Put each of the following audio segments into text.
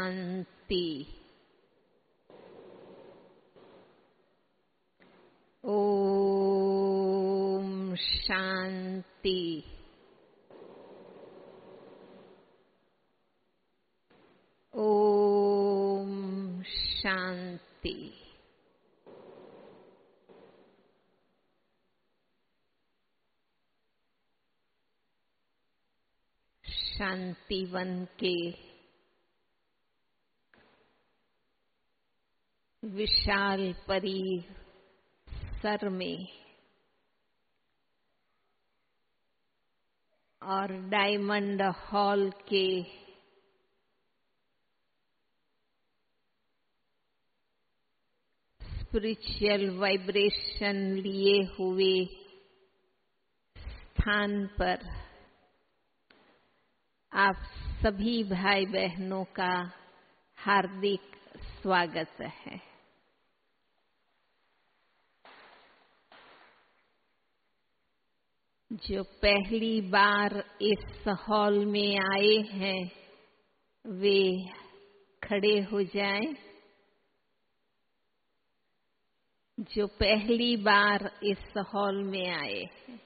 शांति। ओम शांति। ओम शांति। शांतिवन के विशाल परिसर में और डायमंड हॉल के स्पिरिचुअल वाइब्रेशन लिए हुए स्थान पर आप सभी भाई बहनों का हार्दिक स्वागत है। जो पहली बार इस हॉल में आए हैं वे खड़े हो जाएं। जो पहली बार इस हॉल में आए हैं,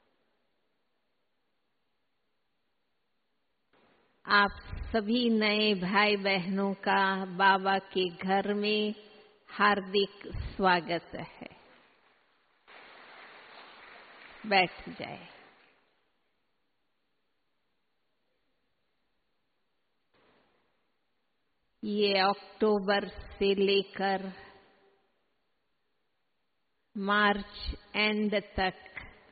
आप सभी नए भाई बहनों का बाबा के घर में हार्दिक स्वागत है। बैठ जाए। ये अक्टूबर से लेकर मार्च एंड तक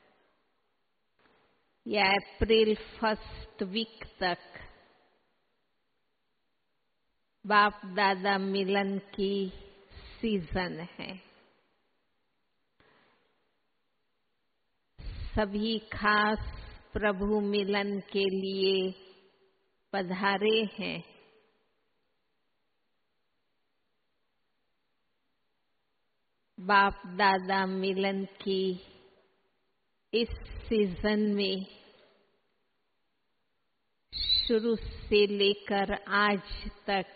या अप्रैल फर्स्ट वीक तक बाप दादा मिलन की सीजन है। सभी खास प्रभु मिलन के लिए पधारे हैं। बाप दादा मिलन की इस सीजन में शुरू से लेकर आज तक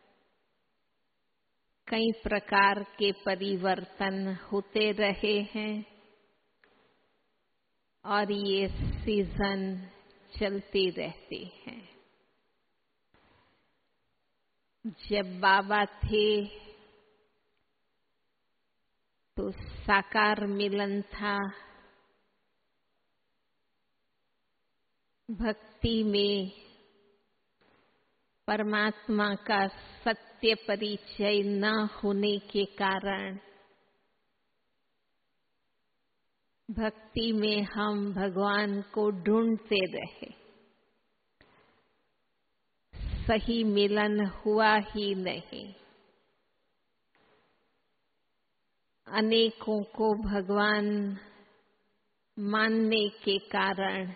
कई प्रकार के परिवर्तन होते रहे हैं और ये सीजन चलती रहती है। जब बाबा थे तो साकार मिलन था। भक्ति में परमात्मा का सत्य परिचय न होने के कारण भक्ति में हम भगवान को ढूंढते रहे। सही मिलन हुआ ही नहीं। अनेकों को भगवान मानने के कारण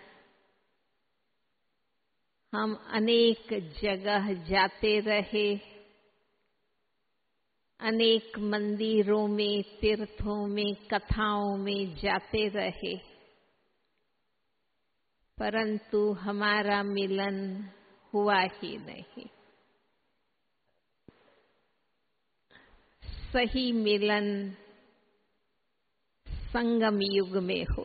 हम अनेक जगह जाते रहे। अनेक मंदिरों में, तीर्थों में, कथाओं में जाते रहे, परंतु हमारा मिलन हुआ ही नहीं। सही मिलन संगम युग में हो।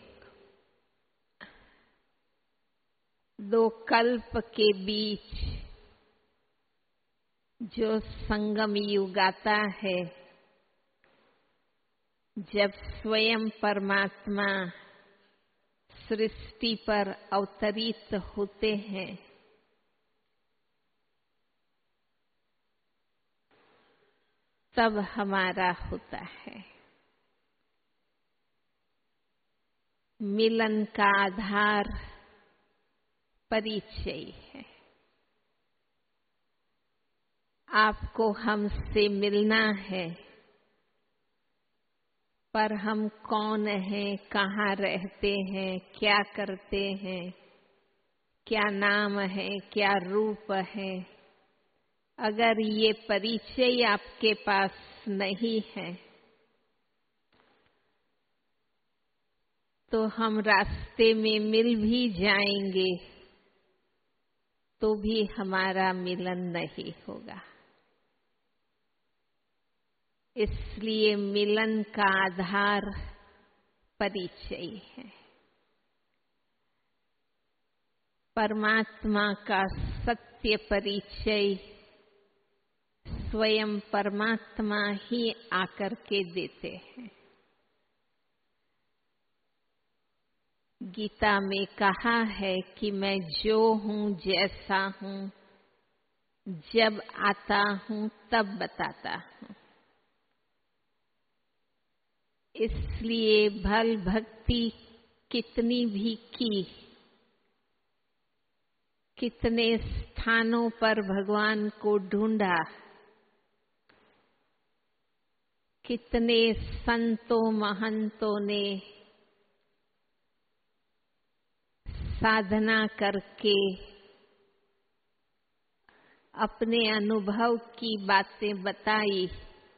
दो कल्प के बीच जो संगम युग आता है, जब स्वयं परमात्मा सृष्टि पर अवतरित होते हैं, तब हमारा होता है। मिलन का आधार परिचय है। आपको हमसे मिलना है, पर हम कौन हैं, कहाँ रहते हैं, क्या करते हैं, क्या नाम है, क्या रूप है, अगर ये परिचय आपके पास नहीं है तो हम रास्ते में मिल भी जाएंगे तो भी हमारा मिलन नहीं होगा। इसलिए मिलन का आधार परिचय है। परमात्मा का सत्य परिचय स्वयं परमात्मा ही आकर के देते हैं। गीता में कहा है कि मैं जो हूँ, जैसा हूँ, जब आता हूँ तब बताता हूँ। इसलिए भल भक्ति कितनी भी की, कितने स्थानों पर भगवान को ढूंढा, कितने संतों महंतों ने साधना करके अपने अनुभव की बातें बताई,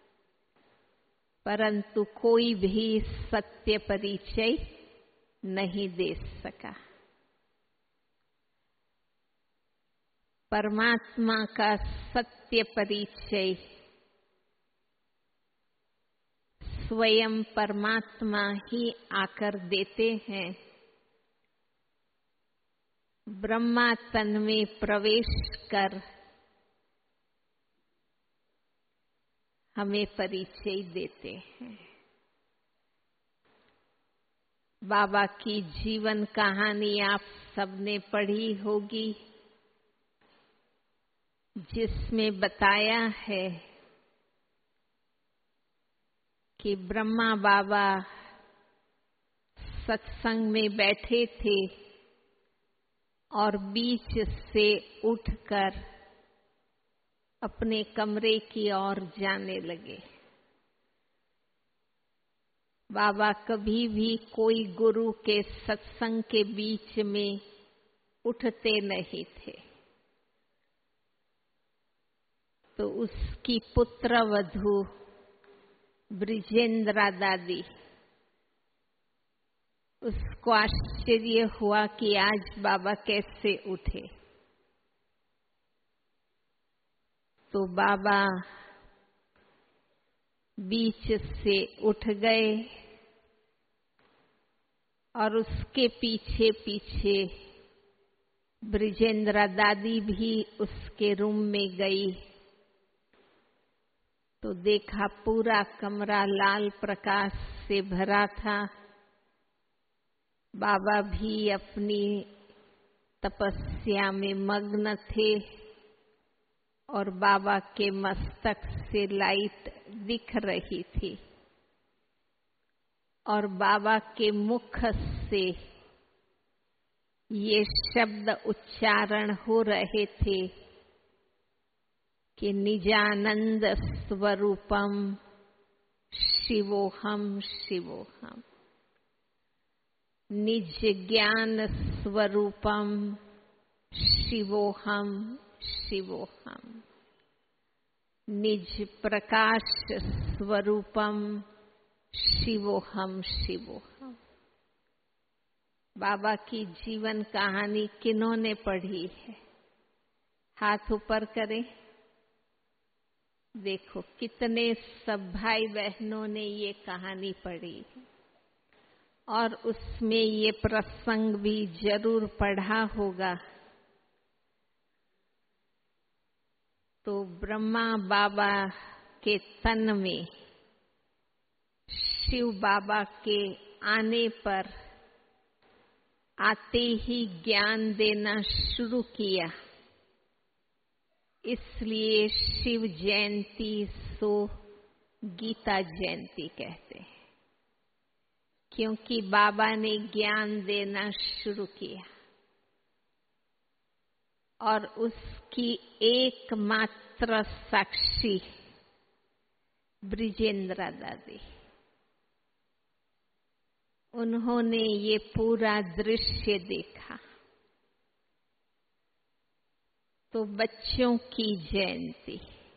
परंतु कोई भी सत्य परिचय नहीं दे सका। परमात्मा का सत्य परिचय स्वयं परमात्मा ही आकर देते हैं। ब्रह्मा तन में प्रवेश कर हमें परिचय देते हैं। बाबा की जीवन कहानी आप सबने पढ़ी होगी, जिसमें बताया है कि ब्रह्मा बाबा सत्संग में बैठे थे और बीच से उठकर अपने कमरे की ओर जाने लगे। बाबा कभी भी कोई गुरु के सत्संग के बीच में उठते नहीं थे। तो उसकी पुत्र वधू ब्रिजेंद्रा दादी, उसको आश्चर्य हुआ कि आज बाबा कैसे उठे। तो बाबा बीच से उठ गए और उसके पीछे पीछे ब्रिजेंद्रा दादी भी उसके रूम में गई। तो देखा पूरा कमरा लाल प्रकाश से भरा था। बाबा भी अपनी तपस्या में मग्न थे और बाबा के मस्तक से लाइट दिख रही थी और बाबा के मुख से ये शब्द उच्चारण हो रहे थे कि निजानंद स्वरूपम शिवोहम शिवोहम, निज ज्ञान स्वरूपम शिवोहम शिवोहम, निज प्रकाश स्वरूपम शिवोहम शिवोहम। बाबा की जीवन कहानी किन्होंने पढ़ी है? हाथ ऊपर करें। देखो कितने सब भाई बहनों ने ये कहानी पढ़ी है और उसमें ये प्रसंग भी जरूर पढ़ा होगा। तो ब्रह्मा बाबा के तन में शिव बाबा के आने पर आते ही ज्ञान देना शुरू किया। इसलिए शिव जयंती सो गीता जयंती कहते हैं, क्योंकि बाबा ने ज्ञान देना शुरू किया और उसकी एकमात्र साक्षी ब्रिजेंद्रा दादी। उन्होंने ये पूरा दृश्य देखा। तो बच्चों की जयंती,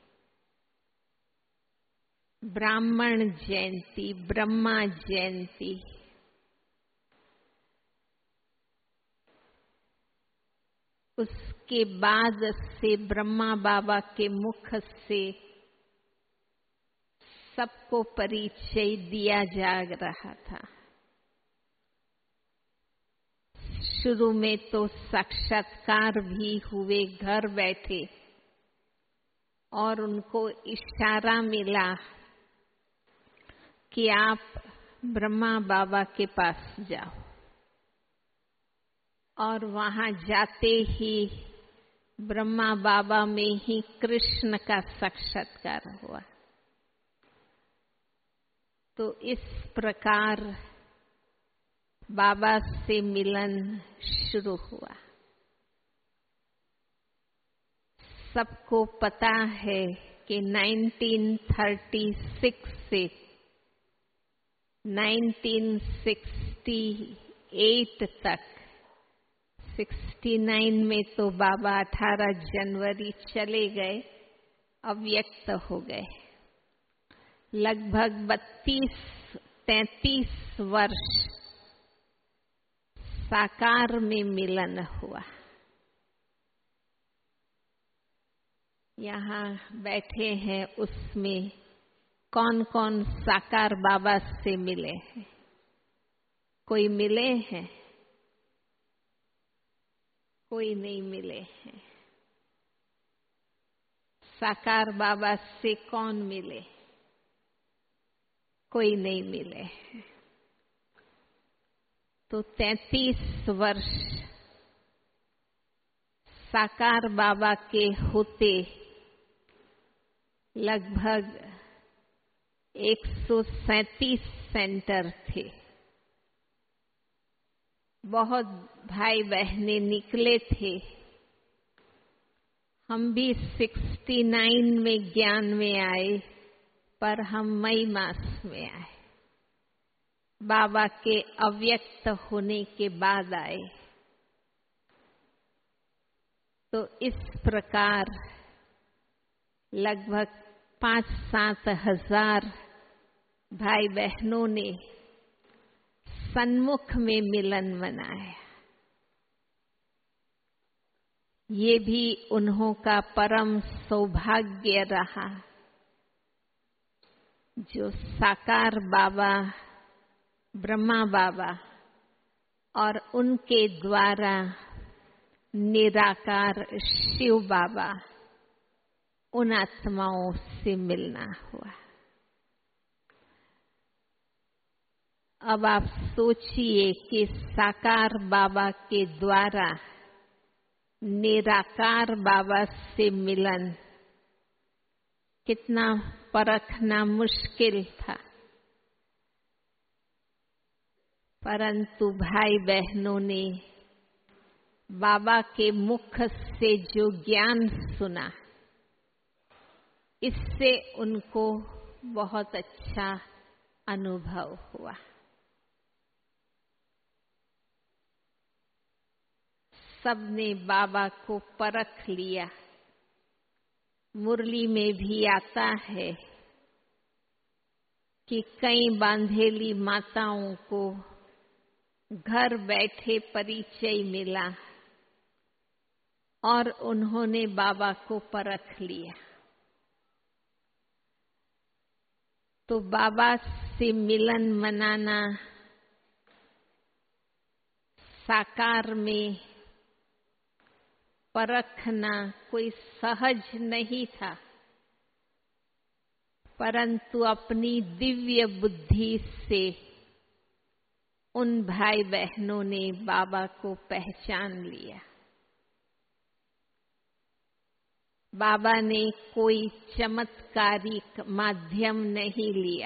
ब्राह्मण जयंती, ब्रह्मा जयंती, उसके बाद से ब्रह्मा बाबा के मुख से सबको परिचय दिया जा रहा था। शुरू में तो साक्षात्कार भी हुए घर बैठे और उनको इशारा मिला कि आप ब्रह्मा बाबा के पास जाओ, और वहां जाते ही ब्रह्मा बाबा में ही कृष्ण का साक्षात्कार हुआ। तो इस प्रकार बाबा से मिलन शुरू हुआ। सबको पता है कि 1936 से 1968 तक, 69 में तो बाबा 18 जनवरी चले गए, अव्यक्त हो गए। लगभग 32-33 वर्ष साकार में मिलन हुआ। यहाँ बैठे हैं, उसमें कौन कौन साकार बाबा से मिले हैं? कोई मिले हैं? कोई नहीं मिले हैं। साकार बाबा से कौन मिले? कोई नहीं मिले हैं। तो 33 वर्ष साकार बाबा के होते लगभग 137 सेंटर थे। बहुत भाई बहनें निकले थे। हम भी 69 में ज्ञान में आए, पर हम मई मास में आए। बाबा के अव्यक्त होने के बाद आए। तो इस प्रकार लगभग 5-7 हजार भाई बहनों ने सन्मुख में मिलन मनाया। ये भी उन्हों का परम सौभाग्य रहा, जो साकार बाबा, ब्रह्मा बाबा और उनके द्वारा निराकार शिव बाबा, उन आत्माओं से मिलना हुआ। अब आप सोचिए कि साकार बाबा के द्वारा निराकार बाबा से मिलन कितना परखना मुश्किल था, परंतु भाई बहनों ने बाबा के मुख से जो ज्ञान सुना, इससे उनको बहुत अच्छा अनुभव हुआ। सबने बाबा को परख लिया। मुरली में भी आता है कि कई बांधेली माताओं को घर बैठे परिचय मिला और उन्होंने बाबा को परख लिया। तो बाबा से मिलन मनाना साकार में परखना कोई सहज नहीं था, परंतु अपनी दिव्य बुद्धि से उन भाई बहनों ने बाबा को पहचान लिया। बाबा ने कोई चमत्कारिक माध्यम नहीं लिया।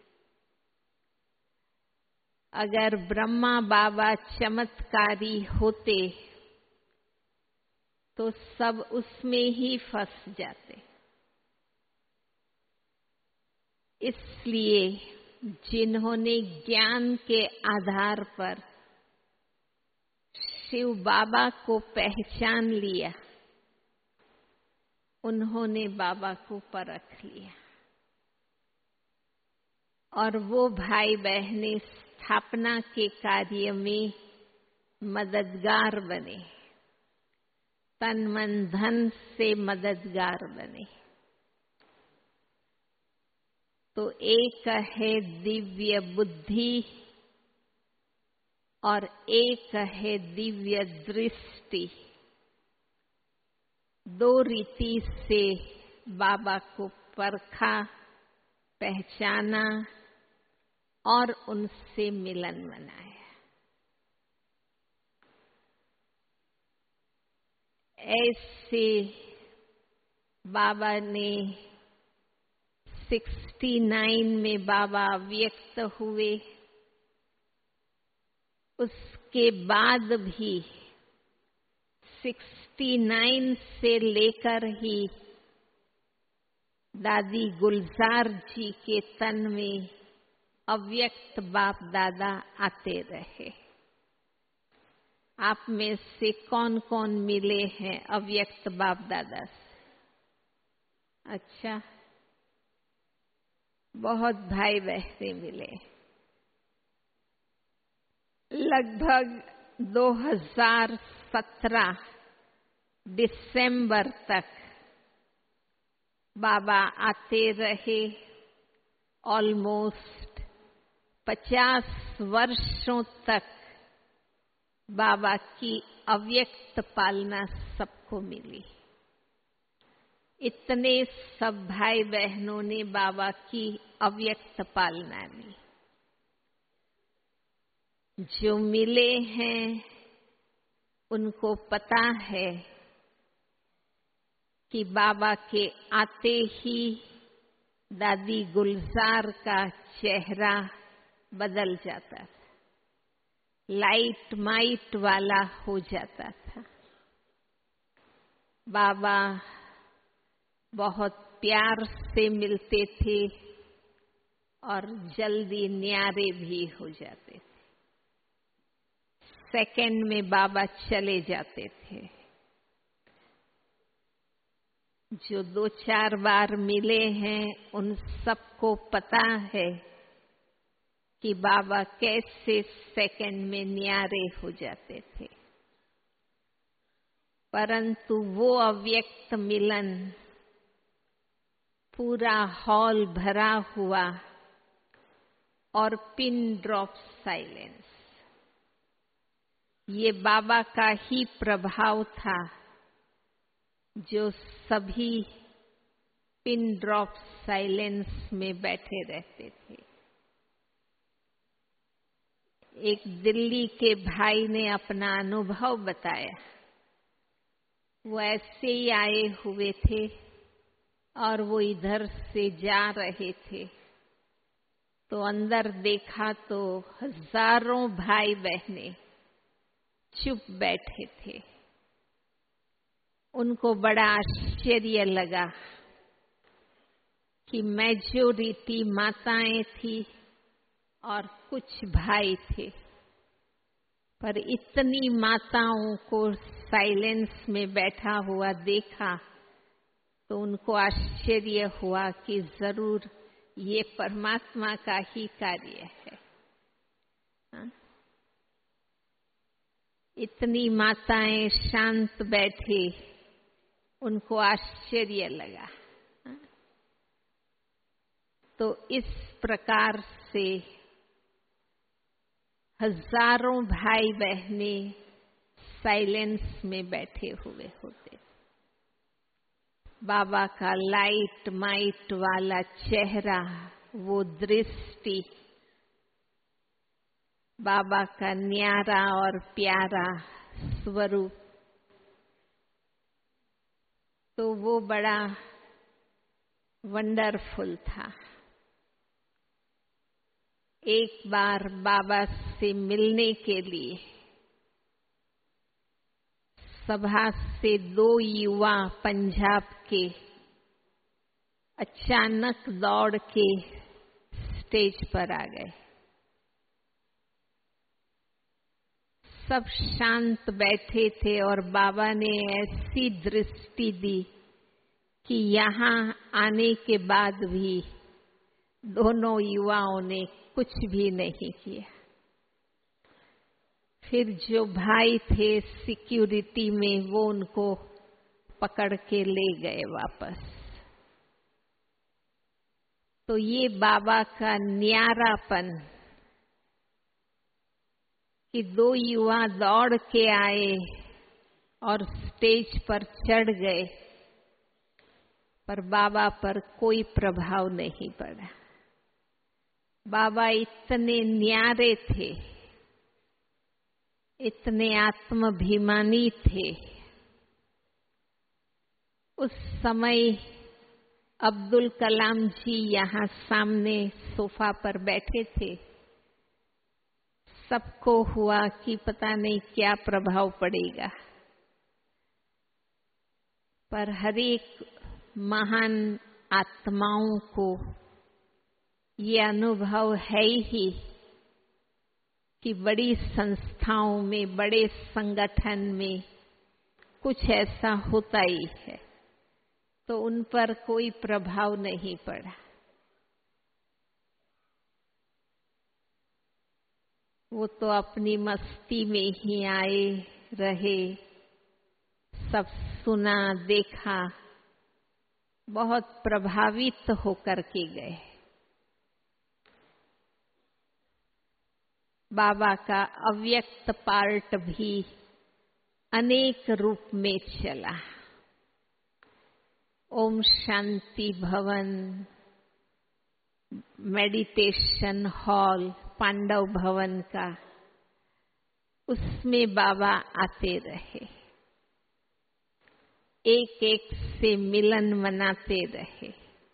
अगर ब्रह्मा बाबा चमत्कारी होते तो सब उसमें ही फंस जाते। इसलिए जिन्होंने ज्ञान के आधार पर शिव बाबा को पहचान लिया, उन्होंने बाबा को परख लिया और वो भाई बहनें स्थापना के कार्य में मददगार बने, तन मन धन से मददगार बने। तो एक है दिव्य बुद्धि और एक है दिव्य दृष्टि। दो रीति से बाबा को परखा, पहचाना और उनसे मिलन मनाया। ऐसे बाबा ने 69 में बाबा व्यक्त हुए। उसके बाद भी 69 से लेकर ही दादी गुलजार जी के तन में अव्यक्त बाप दादा आते रहे। आप में से कौन कौन मिले हैं अव्यक्त बाप दादा से? अच्छा, बहुत भाई बहने मिले। लगभग 2017 दिसंबर तक बाबा आते रहे। ऑलमोस्ट 50 वर्षों तक बाबा की अव्यक्त पालना सबको मिली। इतने सब भाई बहनों ने बाबा की अव्यक्त पालना ली। जो मिले हैं उनको पता है कि बाबा के आते ही दादी गुलजार का चेहरा बदल जाता था, लाइट माइट वाला हो जाता था। बाबा बहुत प्यार से मिलते थे और जल्दी न्यारे भी हो जाते थे। सेकंड में बाबा चले जाते थे। जो 2-4 बार मिले हैं उन सबको पता है कि बाबा कैसे सेकंड में न्यारे हो जाते थे। परंतु वो अव्यक्त मिलन, पूरा हॉल भरा हुआ और पिन ड्रॉप साइलेंस, ये बाबा का ही प्रभाव था जो सभी पिन ड्रॉप साइलेंस में बैठे रहते थे। एक दिल्ली के भाई ने अपना अनुभव बताया। वो ऐसे ही आए हुए थे और वो इधर से जा रहे थे तो अंदर देखा तो हजारों भाई बहनें चुप बैठे थे। उनको बड़ा आश्चर्य लगा कि मेजॉरिटी माताएं थी और कुछ भाई थे, पर इतनी माताओं को साइलेंस में बैठा हुआ देखा तो उनको आश्चर्य हुआ कि जरूर ये परमात्मा का ही कार्य है। हाँ? इतनी माताएं शांत बैठे, उनको आश्चर्य लगा। हाँ? तो इस प्रकार से हजारों भाई बहनें साइलेंस में बैठे हुए होते। बाबा का लाइट माइट वाला चेहरा, वो दृष्टि, बाबा का न्यारा और प्यारा स्वरूप, तो वो बड़ा वंडरफुल था। एक बार बाबा से मिलने के लिए सभा से 2 युवा पंजाब के अचानक दौड़ के स्टेज पर आ गए। सब शांत बैठे थे और बाबा ने ऐसी दृष्टि दी कि यहाँ आने के बाद भी दोनों युवाओं ने कुछ भी नहीं किया। फिर जो भाई थे सिक्योरिटी में, वो उनको पकड़ के ले गए वापस। तो ये बाबा का न्यारापन कि 2 युवा दौड़ के आए और स्टेज पर चढ़ गए, पर बाबा पर कोई प्रभाव नहीं पड़ा। बाबा इतने न्यारे थे, इतने आत्माभिमानी थे। उस समय अब्दुल कलाम जी यहाँ सामने सोफा पर बैठे थे। सबको हुआ कि पता नहीं क्या प्रभाव पड़ेगा, पर हर एक महान आत्माओं को ये अनुभव है ही कि बड़ी संस्थाओं में, बड़े संगठन में कुछ ऐसा होता ही है, तो उन पर कोई प्रभाव नहीं पड़ा। वो तो अपनी मस्ती में ही आए रहे, सब सुना देखा, बहुत प्रभावित होकर के गए। बाबा का अव्यक्त पार्ट भी अनेक रूप में चला। ओम शांति भवन, मेडिटेशन हॉल पांडव भवन का, उसमें बाबा आते रहे, एक एक से मिलन मनाते रहे,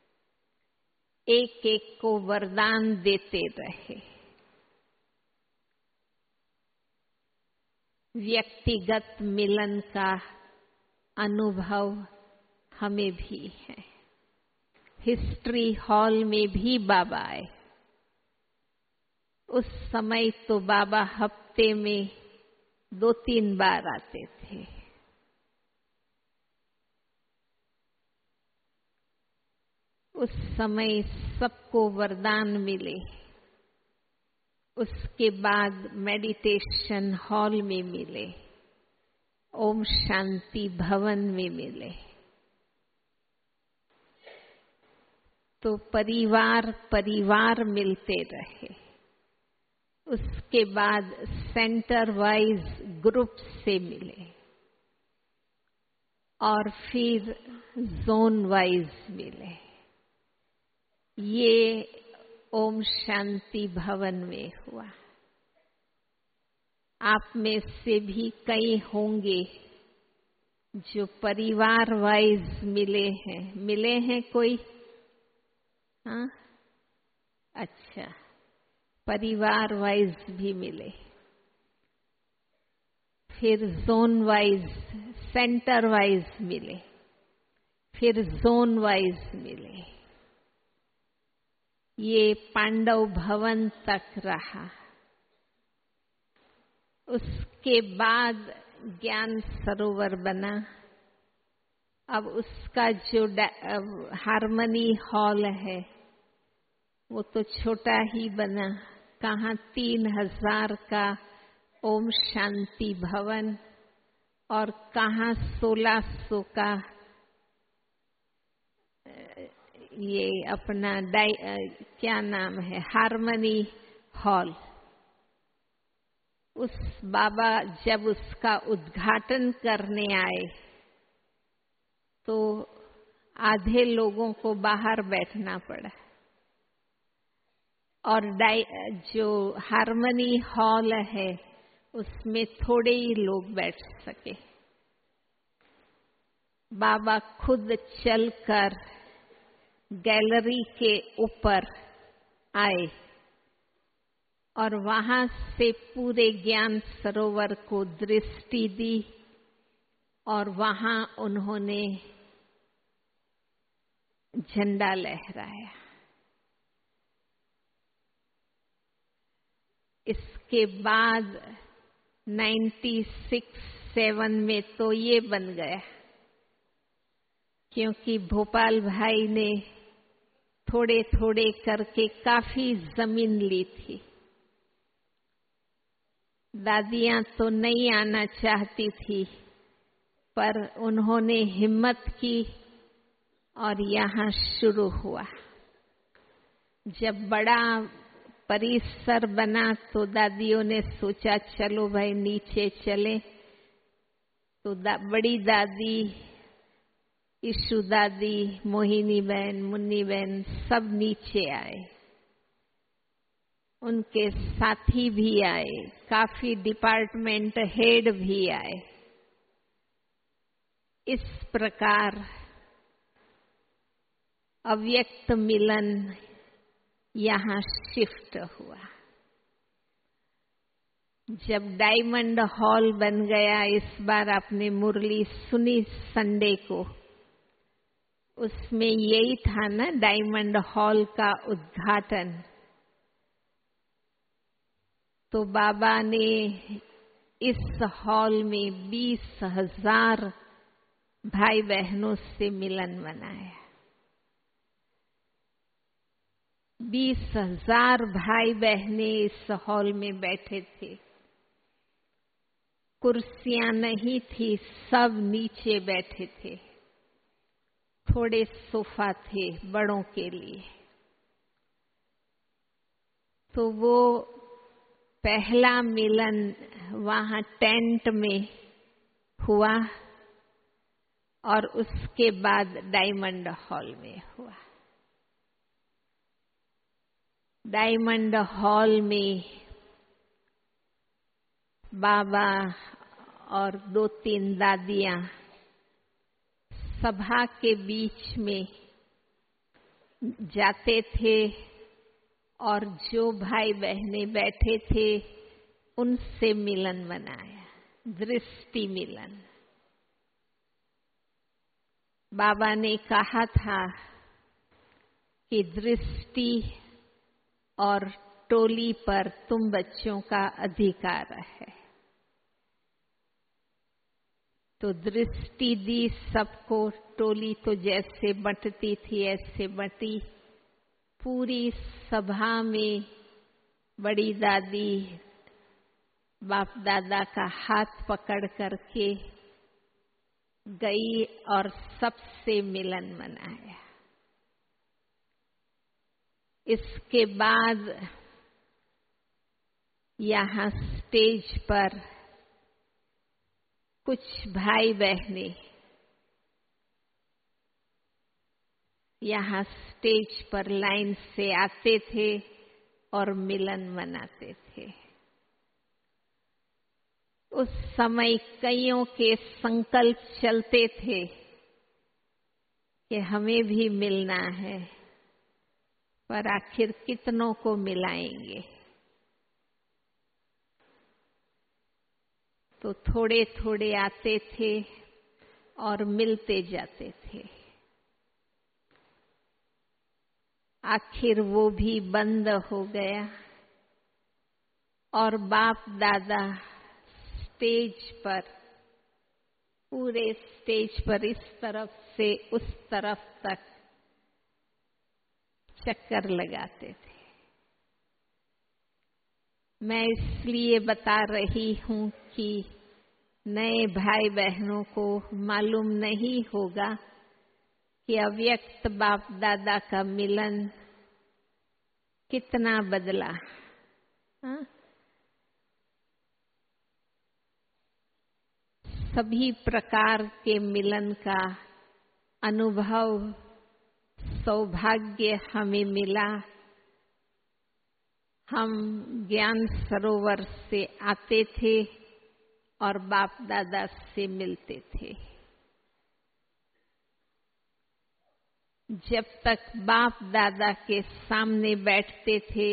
एक एक को वरदान देते रहे। व्यक्तिगत मिलन का अनुभव हमें भी है। हिस्ट्री हॉल में भी बाबा आए। उस समय तो बाबा हफ्ते में 2-3 बार आते थे। उस समय सबको वरदान मिले। उसके बाद मेडिटेशन हॉल में मिले, ओम शांति भवन में मिले। तो परिवार परिवार मिलते रहे। उसके बाद सेंटर वाइज ग्रुप से मिले और फिर जोन वाइज मिले। ये ओम शांति भवन में हुआ। आप में से भी कई होंगे जो परिवार वाइज मिले हैं कोई? हाँ, अच्छा, परिवार वाइज भी मिले, फिर जोन वाइज, सेंटर वाइज मिले, फिर जोन वाइज मिले। ये पांडव भवन तक रहा। उसके बाद ज्ञान सरोवर बना। अब उसका जो हारमनी हॉल है वो तो छोटा ही बना। कहाँ 3000 का ओम शांति भवन और कहाँ 1600 का ये अपना क्या नाम है, हारमनी हॉल। उस बाबा जब उसका उद्घाटन करने आए तो आधे लोगों को बाहर बैठना पड़ा और जो हारमनी हॉल है उसमें थोड़े ही लोग बैठ सके। बाबा खुद चलकर गैलरी के ऊपर आए और वहां से पूरे ज्ञान सरोवर को दृष्टि दी और वहां उन्होंने झंडा लहराया। इसके बाद 96-7 में तो ये बन गया, क्योंकि भोपाल भाई ने थोड़े थोड़े करके काफी जमीन ली थी। दादियां तो नहीं आना चाहती थी, पर उन्होंने हिम्मत की और यहाँ शुरू हुआ। जब बड़ा परिसर बना तो दादियों ने सोचा चलो भाई नीचे चले। तो बड़ी दादी, ईशु दादी, मोहिनी बहन, मुन्नी बहन सब नीचे आए, उनके साथी भी आए, काफी डिपार्टमेंट हेड भी आए। इस प्रकार अव्यक्त मिलन यहाँ शिफ्ट हुआ। जब डायमंड हॉल बन गया, इस बार आपने मुरली सुनी संडे को, उसमें यही था ना डायमंड हॉल का उद्घाटन। तो बाबा ने इस हॉल में 20,000 भाई बहनों से मिलन मनाया। 20,000 भाई बहनें इस हॉल में बैठे थे। कुर्सियां नहीं थी, सब नीचे बैठे थे। थोड़े सोफा थे बड़ों के लिए। तो वो पहला मिलन वहां टेंट में हुआ और उसके बाद डायमंड हॉल में हुआ। डायमंड हॉल में बाबा और 2-3 दादियां सभा के बीच में जाते थे और जो भाई बहनें बैठे थे उनसे मिलन मनाया, दृष्टि मिलन। बाबा ने कहा था कि दृष्टि और टोली पर तुम बच्चों का अधिकार है। तो दृष्टि दी सबको, टोली तो जैसे बंटती थी ऐसे बंटी। पूरी सभा में बड़ी दादी बाप दादा का हाथ पकड़ करके गई और सबसे मिलन मनाया। इसके बाद यहाँ स्टेज पर कुछ भाई बहनें यहाँ स्टेज पर लाइन से आते थे और मिलन मनाते थे। उस समय कईयों के संकल्प चलते थे कि हमें भी मिलना है, पर आखिर कितनों को मिलाएंगे। तो थोड़े थोड़े आते थे और मिलते जाते थे। आखिर वो भी बंद हो गया और बाप दादा स्टेज पर, पूरे स्टेज पर इस तरफ से उस तरफ तक चक्कर लगाते थे। मैं इसलिए बता रही हूं कि नए भाई बहनों को मालूम नहीं होगा कि अव्यक्त बाप दादा का मिलन कितना बदला। सभी प्रकार के मिलन का अनुभव, सौभाग्य हमें मिला। हम ज्ञान सरोवर से आते थे और बाप दादा से मिलते थे। जब तक बाप दादा के सामने बैठते थे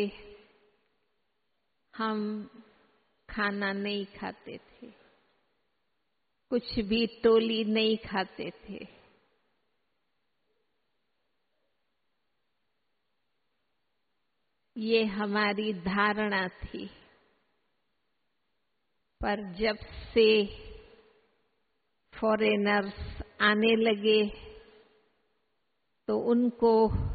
हम खाना नहीं खाते थे, कुछ भी टोली नहीं खाते थे। ये हमारी धारणा थी। पर जब से फॉरेनर्स आने लगे तो उनको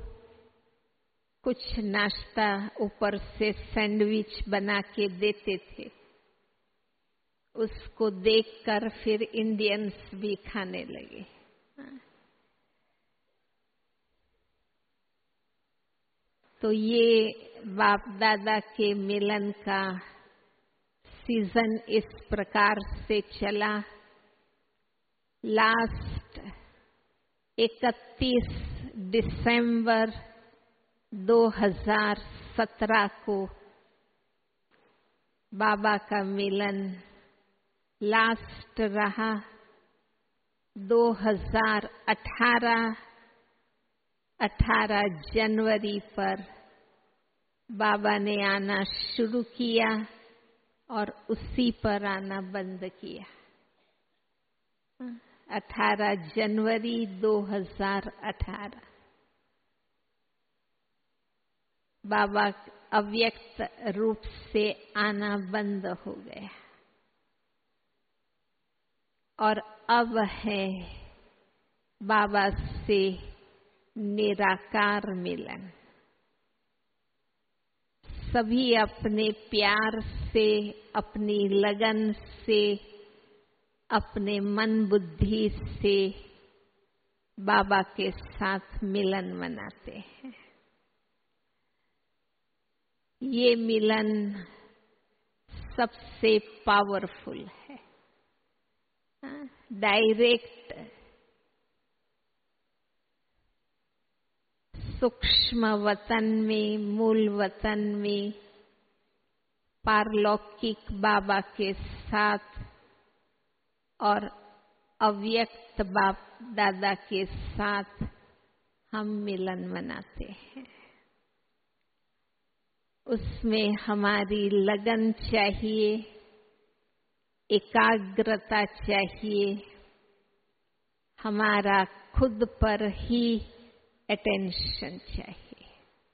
कुछ नाश्ता ऊपर से सैंडविच बना के देते थे। उसको देखकर फिर इंडियंस भी खाने लगे। तो ये बाप दादा के मिलन का सीजन इस प्रकार से चला। लास्ट 31 दिसंबर 2017 को बाबा का मिलन लास्ट रहा। 18 जनवरी पर बाबा ने आना शुरू किया और उसी पर आना बंद किया। 18 जनवरी 2018 बाबा अव्यक्त रूप से आना बंद हो गया और अब है बाबा से निराकार मिलन। सभी अपने प्यार से, अपनी लगन से, अपने मन बुद्धि से बाबा के साथ मिलन मनाते हैं। ये मिलन सबसे पावरफुल है। डायरेक्ट सूक्ष्म वतन में, मूल वतन में, पारलौकिक बाबा के साथ और अव्यक्त बाप दादा के साथ हम मिलन मनाते हैं। उसमें हमारी लगन चाहिए, एकाग्रता चाहिए, हमारा खुद पर ही अटेंशन चाहिए।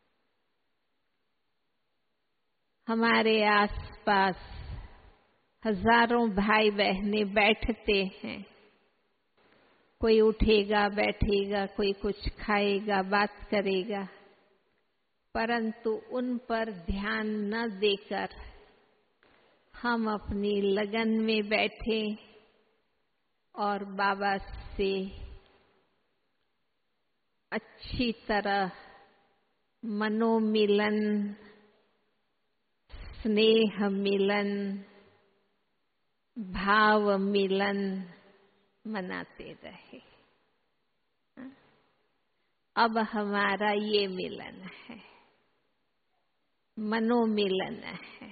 हमारे आसपास हजारों भाई बहनें बैठते हैं। कोई उठेगा, बैठेगा, कोई कुछ खाएगा, बात करेगा, परंतु उन पर ध्यान न देकर हम अपनी लगन में बैठे और बाबा से अच्छी तरह मनोमिलन, स्नेह मिलन, भाव मिलन मनाते रहे। अब हमारा ये मिलन है, मनोमिलन है।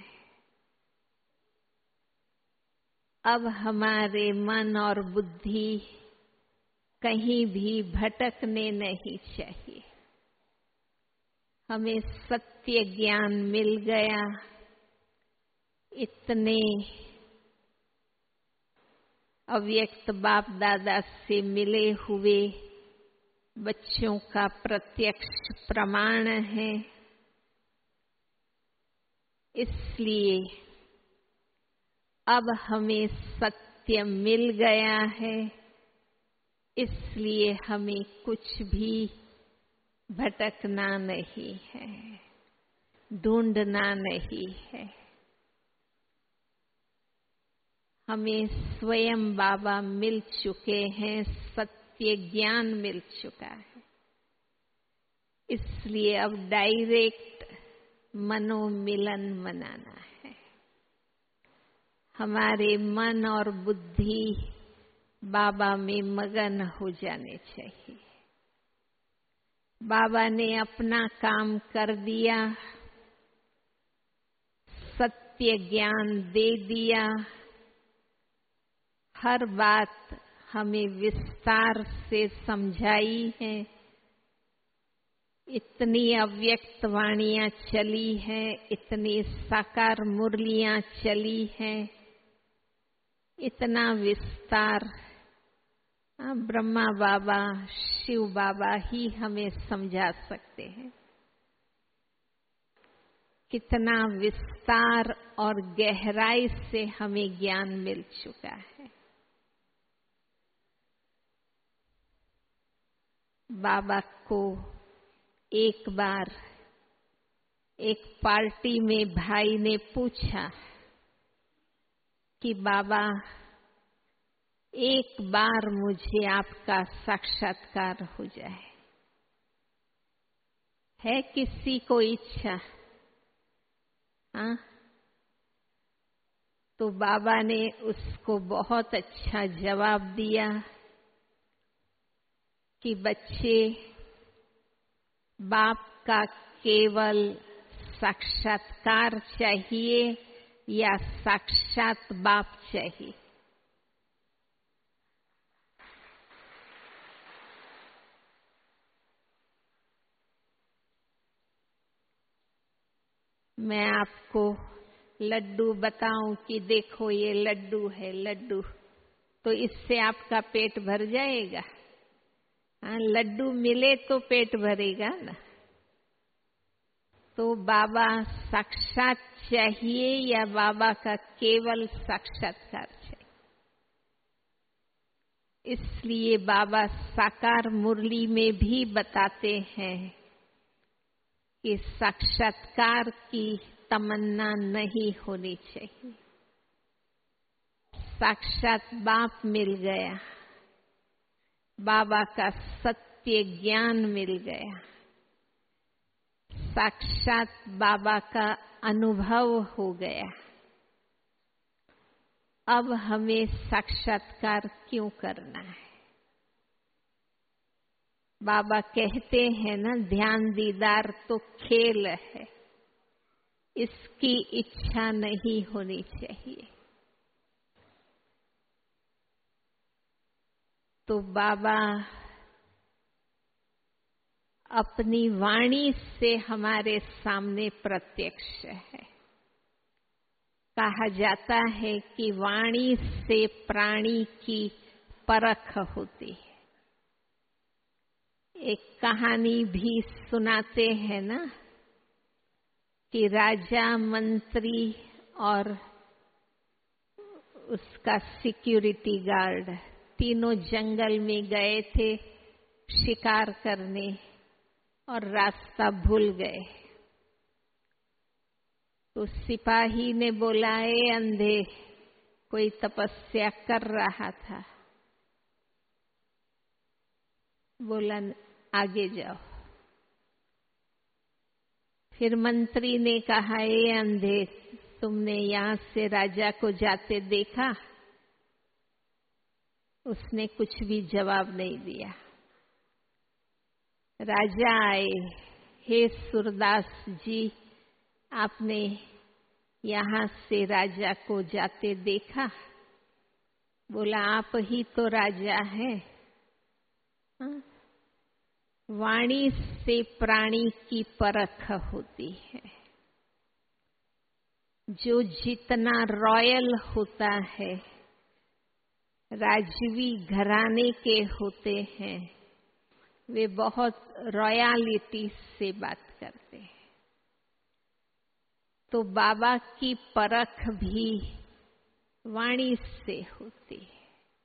अब हमारे मन और बुद्धि कहीं भी भटकने नहीं चाहिए। हमें सत्य ज्ञान मिल गया। इतने अव्यक्त बाप दादा से मिले हुए बच्चों का प्रत्यक्ष प्रमाण है। इसलिए अब हमें सत्य मिल गया है, इसलिए हमें कुछ भी भटकना नहीं है, ढूंढना नहीं है। हमें स्वयं बाबा मिल चुके हैं, सत्य ज्ञान मिल चुका है। इसलिए अब डायरेक्ट मनोमिलन मनाना है। हमारे मन और बुद्धि बाबा में मगन हो जाने चाहिए। बाबा ने अपना काम कर दिया, सत्य ज्ञान दे दिया, हर बात हमें विस्तार से समझाई है। इतनी अव्यक्त वाणियां चली हैं, इतनी साकार मुरलियां चली हैं, इतना विस्तार ब्रह्मा बाबा, शिव बाबा ही हमें समझा सकते हैं। कितना विस्तार और गहराई से हमें ज्ञान मिल चुका है। बाबा को एक बार एक पार्टी में भाई ने पूछा कि बाबा, एक बार मुझे आपका साक्षात्कार हो जाए। है किसी को इच्छा? हाँ, तो बाबा ने उसको बहुत अच्छा जवाब दिया कि बच्चे, बाप का केवल साक्षात्कार चाहिए या साक्षात बाप चाहिए? मैं आपको लड्डू बताऊं कि देखो ये लड्डू है, लड्डू, तो इससे आपका पेट भर जाएगा? हाँ, लड्डू मिले तो पेट भरेगा ना। तो बाबा साक्षात चाहिए या बाबा का केवल साक्षात्कार चाहिए? इसलिए बाबा साकार मुरली में भी बताते हैं कि साक्षात्कार की तमन्ना नहीं होनी चाहिए। साक्षात बाप मिल गया, बाबा का सत्य ज्ञान मिल गया, साक्षात बाबा का अनुभव हो गया। अब हमें साक्षात्कार क्यों करना है? बाबा कहते हैं ना, ध्यान दीदार तो खेल है, इसकी इच्छा नहीं होनी चाहिए। तो बाबा अपनी वाणी से हमारे सामने प्रत्यक्ष है। कहा जाता है कि वाणी से प्राणी की परख होती है। एक कहानी भी सुनाते हैं ना कि राजा, मंत्री और उसका सिक्योरिटी गार्ड तीनों जंगल में गए थे शिकार करने और रास्ता भूल गए। तो सिपाही ने बोला, ए अंधे, कोई तपस्या कर रहा था, बोला आगे जाओ। फिर मंत्री ने कहा, ए अंधे, तुमने यहां से राजा को जाते देखा? उसने कुछ भी जवाब नहीं दिया। राजा आए, हे सूरदास जी, आपने यहां से राजा को जाते देखा? बोला, आप ही तो राजा हैं। हाँ? वाणी से प्राणी की परख होती है। जो जितना रॉयल होता है, राजवी घराने के होते हैं, वे बहुत रॉयलिटी से बात करते हैं। तो बाबा की परख भी वाणी से होती है।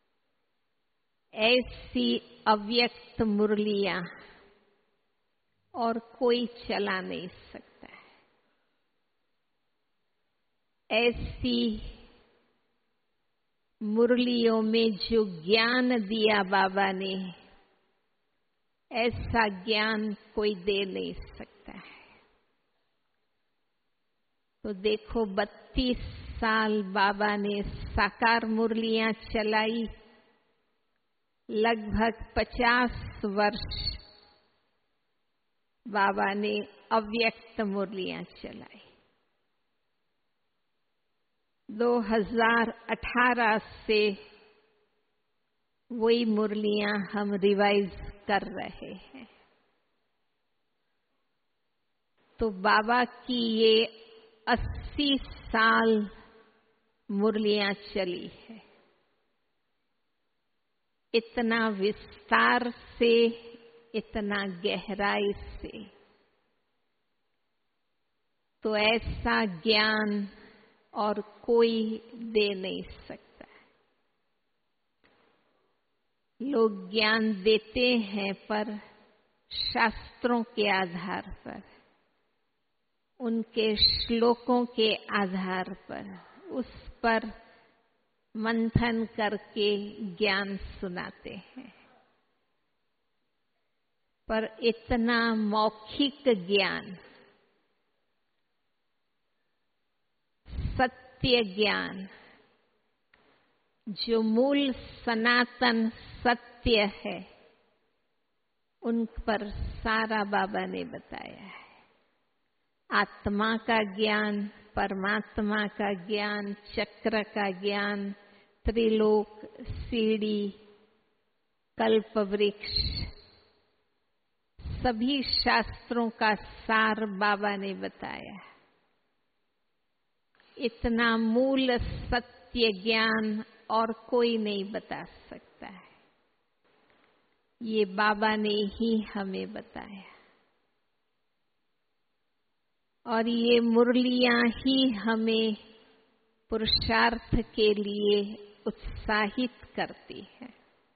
ऐसी अव्यक्त मुरलियां और कोई चला नहीं सकता है। ऐसी मुरलियों में जो ज्ञान दिया बाबा ने, ऐसा ज्ञान कोई दे नहीं सकता है। तो देखो, 32 साल बाबा ने साकार मुरलियां चलाई, लगभग 50 वर्ष बाबा ने अव्यक्त मुरलियां चलाई। 2018 से वही मुरलियां हम रिवाइज कर रहे हैं। तो बाबा की ये 80 साल मुरलियां चली है। इतना विस्तार से, इतना गहराई से, तो ऐसा ज्ञान और कोई दे नहीं सकता। लोग ज्ञान देते हैं पर शास्त्रों के आधार पर, उनके श्लोकों के आधार पर, उस पर मंथन करके ज्ञान सुनाते हैं। पर इतना मौखिक ज्ञान, सत्य ज्ञान, जो मूल सनातन सत्य है, उन पर सारा बाबा ने बताया है। आत्मा का ज्ञान, परमात्मा का ज्ञान, चक्र का ज्ञान, त्रिलोक, सीढ़ी, कल्प वृक्ष, सभी शास्त्रों का सार बाबा ने बताया। इतना मूल सत्य ज्ञान और कोई नहीं बता सकता है, ये बाबा ने ही हमें बताया। और ये मुरलियां ही हमें पुरुषार्थ के लिए उत्साहित करती है।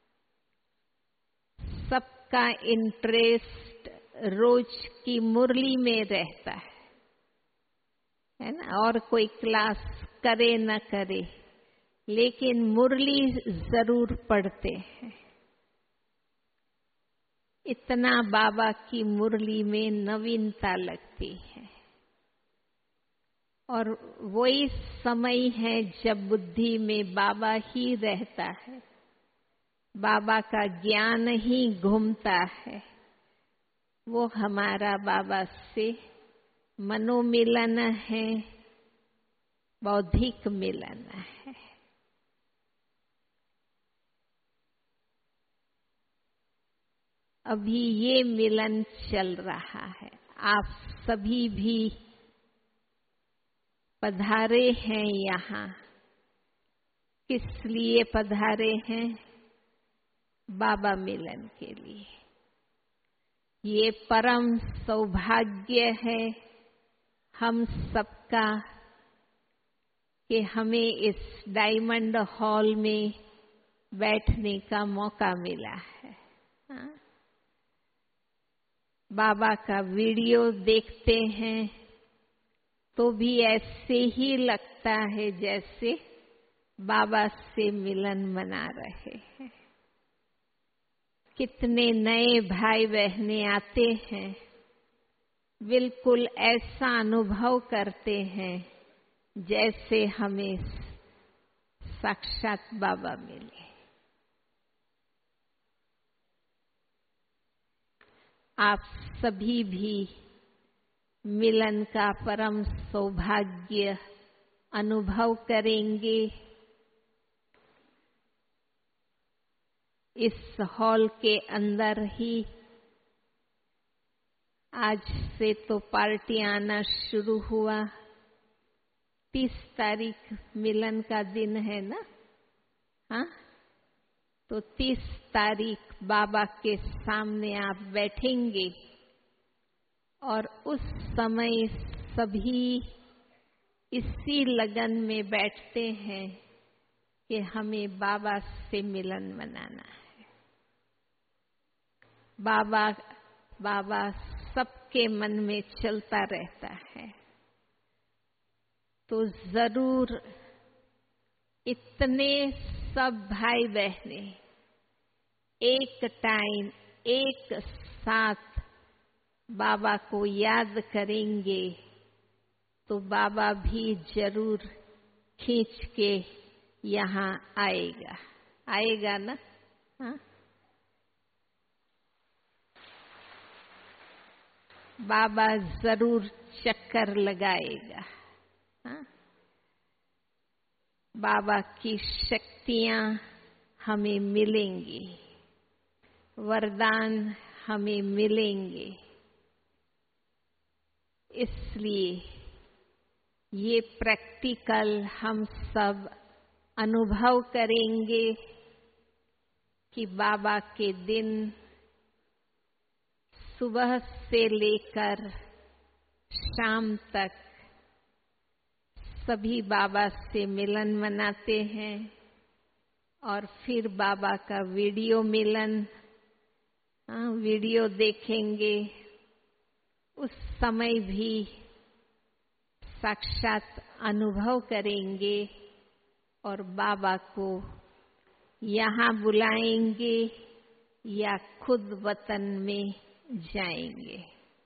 सबका इंटरेस्ट रोज की मुरली में रहता है ना। और कोई क्लास करे न करे, लेकिन मुरली जरूर पढ़ते हैं। इतना बाबा की मुरली में नवीनता लगती है। और वही समय है जब बुद्धि में बाबा ही रहता है, बाबा का ज्ञान ही घूमता है। वो हमारा बाबा से मनोमिलन है, बौद्धिक मिलन है। अभी ये मिलन चल रहा है। आप सभी भी पधारे हैं यहाँ। किस लिए पधारे हैं? बाबा मिलन के लिए। ये परम सौभाग्य है हम सबका कि हमें इस डायमंड हॉल में बैठने का मौका मिला है। हाँ? बाबा का वीडियो देखते हैं तो भी ऐसे ही लगता है जैसे बाबा से मिलन मना रहे हैं। कितने नए भाई बहनें आते हैं, बिल्कुल ऐसा अनुभव करते हैं जैसे हमें साक्षात बाबा मिले। आप सभी भी मिलन का परम सौभाग्य अनुभव करेंगे। इस हॉल के अंदर ही आज से तो पार्टी आना शुरू हुआ। 30 तारीख मिलन का दिन है ना। हाँ, तो 30 तारीख बाबा के सामने आप बैठेंगे और उस समय सभी इसी लगन में बैठते हैं कि हमें बाबा से मिलन मनाना है। बाबा बाबा सबके मन में चलता रहता है। तो जरूर इतने सब भाई बहने एक टाइम एक साथ बाबा को याद करेंगे तो बाबा भी जरूर खींच के यहाँ आएगा ना। हाँ? बाबा जरूर चक्कर लगाएगा। हाँ? बाबा की शक्तियां हमें मिलेंगी, वरदान हमें मिलेंगे। इसलिए ये प्रैक्टिकल हम सब अनुभव करेंगे कि बाबा के दिन सुबह से लेकर शाम तक सभी बाबा से मिलन मनाते हैं और फिर बाबा का वीडियो मिलन, वीडियो देखेंगे। उस समय भी साक्षात अनुभव करेंगे और बाबा को यहाँ बुलाएंगे या खुद वतन में जाएंगे।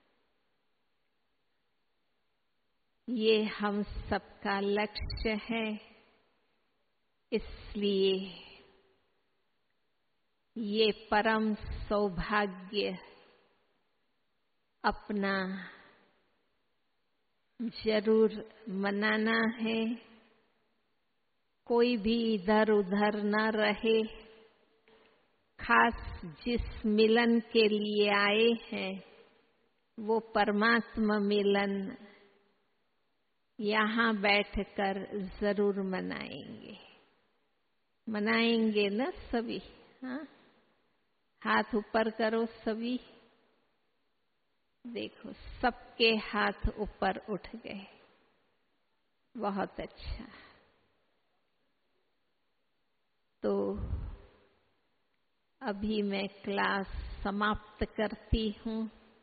ये हम सबका लक्ष्य है, इसलिए ये परम सौभाग्य अपना जरूर मनाना है। कोई भी इधर उधर न रहे। खास जिस मिलन के लिए आए हैं वो परमात्मा मिलन यहाँ बैठकर जरूर मनाएंगे। मनाएंगे ना सभी? हाँ, हाथ ऊपर करो सभी। देखो सबके हाथ ऊपर उठ गए। बहुत अच्छा। तो अभी मैं क्लास समाप्त करती हूँ।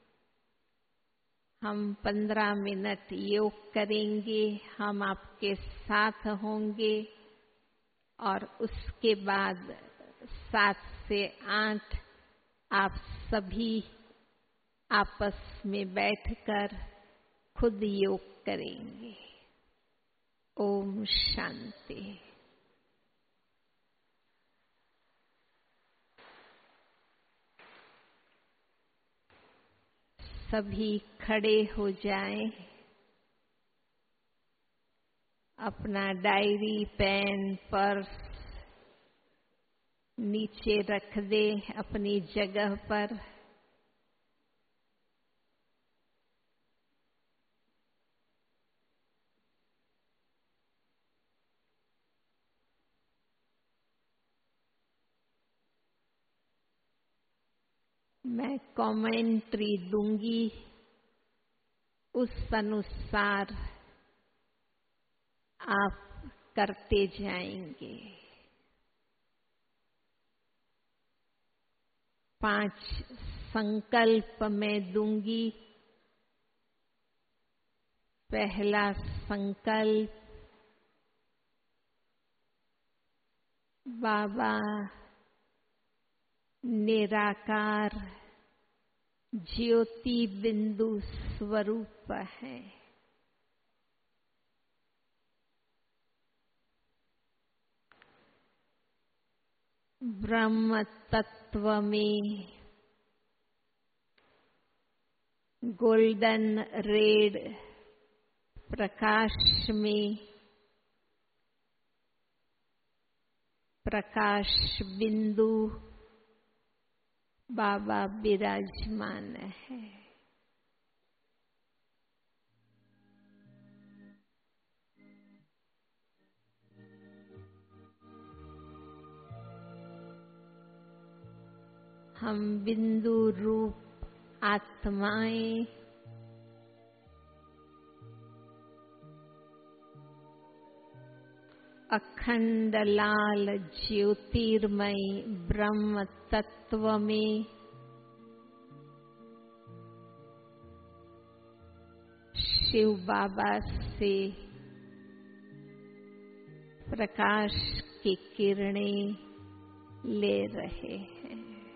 हम 15 मिनट योग करेंगे, हम आपके साथ होंगे और उसके बाद 7 से 8 आप सभी आपस में बैठकर खुद योग करेंगे। ओम शांति। सभी खड़े हो जाएं। अपना डायरी, पेन, पर्स नीचे रख दे अपनी जगह पर। मैं कमेंट्री दूंगी, उस अनुसार आप करते जाएंगे। 5 संकल्प मैं दूंगी। पहला संकल्प, बाबा निराकार ज्योति बिंदु स्वरूप है। ब्रह्म तत्व में गोल्डन रेड प्रकाश में प्रकाश बिंदु बाबा विराजमान है। हम बिंदु रूप आत्माएं अखंड लाल ज्योतिर्मय ब्रह्म तत्व में शिव बाबा से प्रकाश की किरणें ले रहे हैं।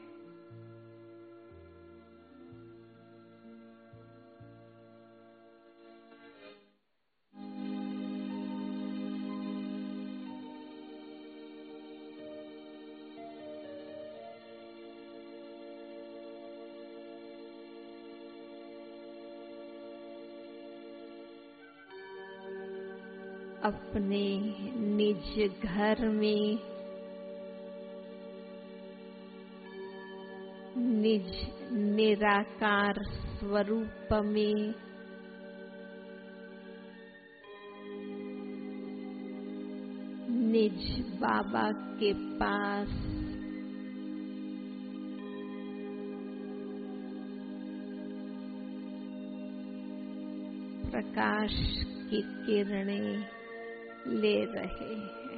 अपने निज घर में निज निराकार स्वरूप में निज बाबा के पास प्रकाश की किरणें ले रहे हैं।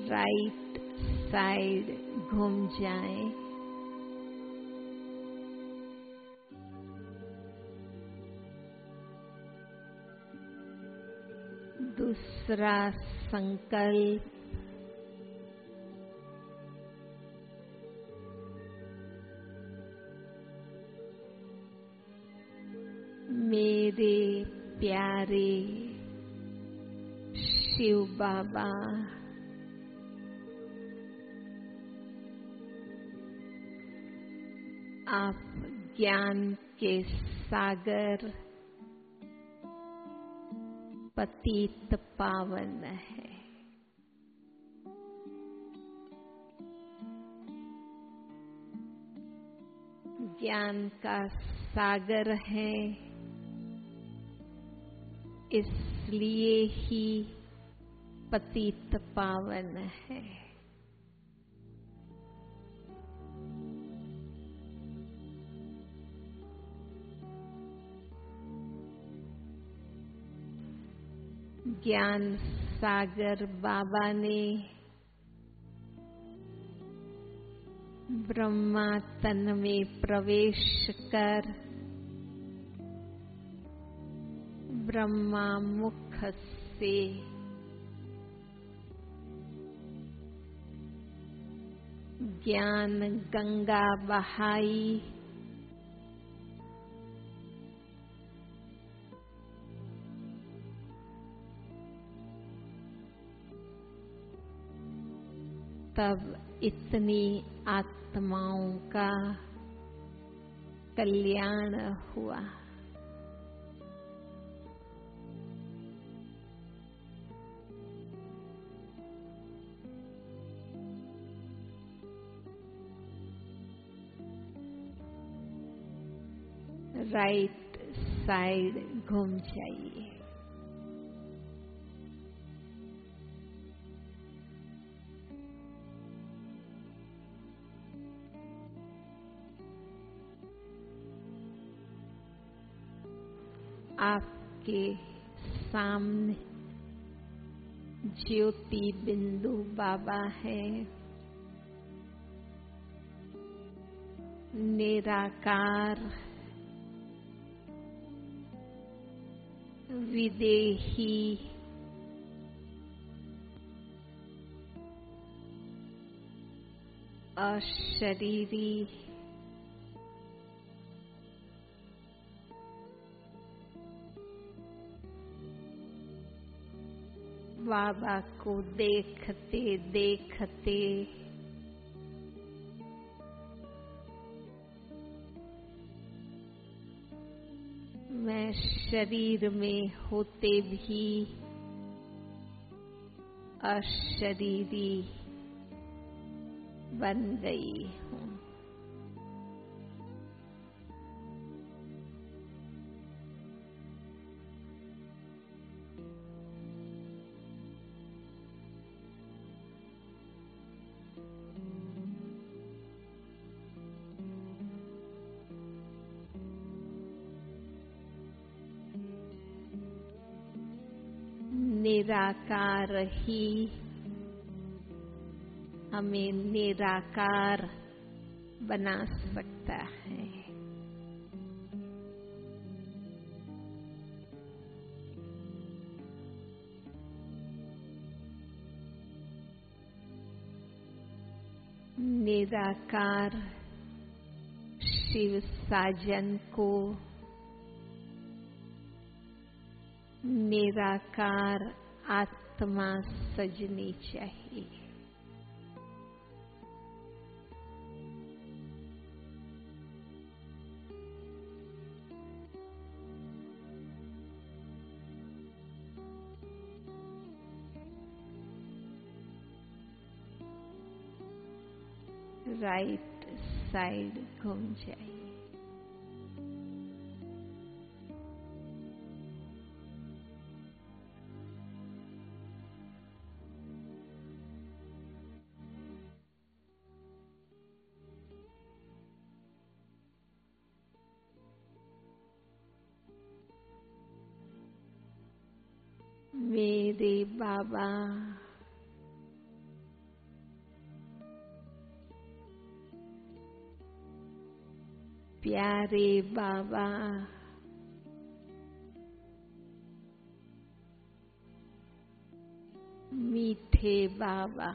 राइट साइड घूम जाएं। दूसरा संकल्प, मेरे प्यारे शिव बाबा, आप ज्ञान के सागर पतित पावन है। ज्ञान का सागर है, इसलिए ही पतित पावन है। ज्ञान सागर बाबा ने ब्रह्मा तन में प्रवेश कर ब्रह्मा मुख से ज्ञान गंगा बहाई। तब इतनी आत्माओं का कल्याण हुआ। राइट साइड घूम जाइए। आपके सामने ज्योति बिंदु बाबा है। निराकार विदेही अशरीरी बाबा को देखते देखते मैं शरीर में होते भी अशरीरी बन गई हूँ। निराकार ही हमें निराकार बना सकता है। निराकार शिव साजन को निराकार आत्मा सजनी चाहिए। राइट साइड घूम जाइए। मेरे बाबा प्यारे बाबा, मीठे बाबा,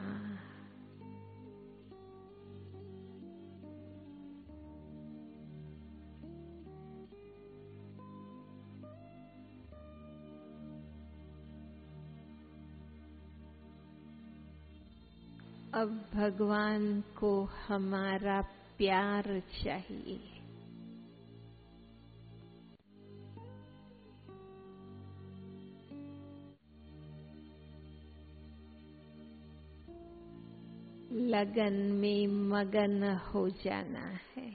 अब भगवान को हमारा प्यार चाहिए। लगन में मगन हो जाना है।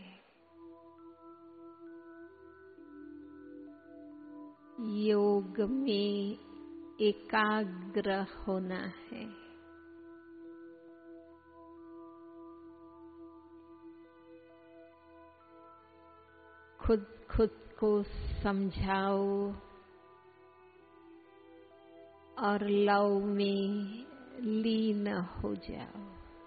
योग में एकाग्र होना है। खुद खुद को समझाओ और लव में लीन हो जाओ।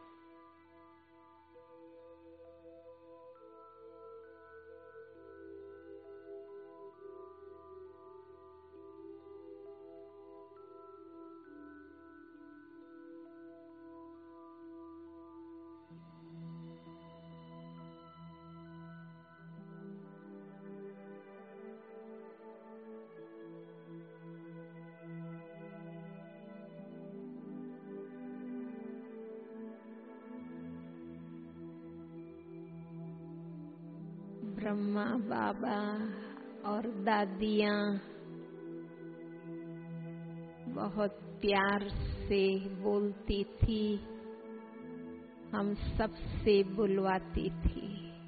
ब्रह्मा बाबा और दादियाँ बहुत प्यार से बोलती थी, हम सबसे बुलवाती थी।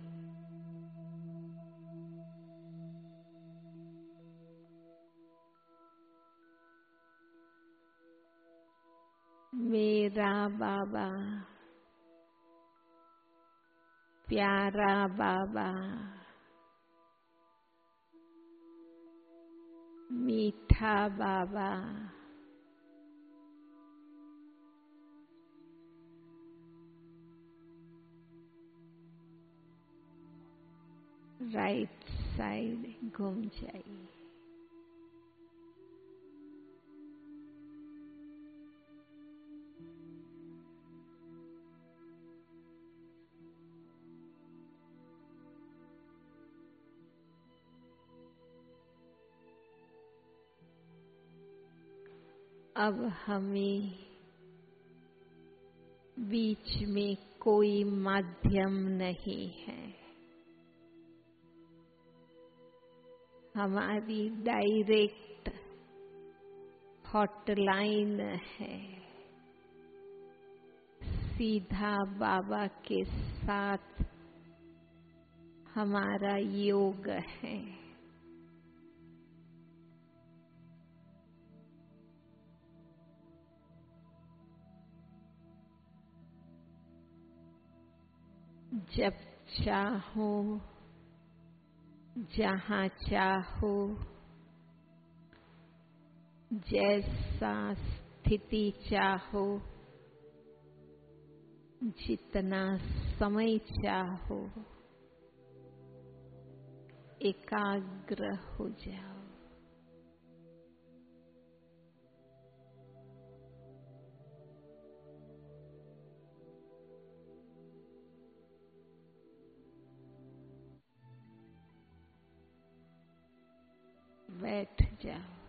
मेरा बाबा, प्यारा बाबा, मीठा बाबा, राइट साइड घूम जाइए। अब हमें बीच में कोई माध्यम नहीं है। हमारी डायरेक्ट हॉटलाइन है। सीधा बाबा के साथ हमारा योग है। जब चाहो, जहाँ चाहो, जैसा स्थिति चाहो, जितना समय चाहो, एकाग्र हो जाओ। बैठ जाओ।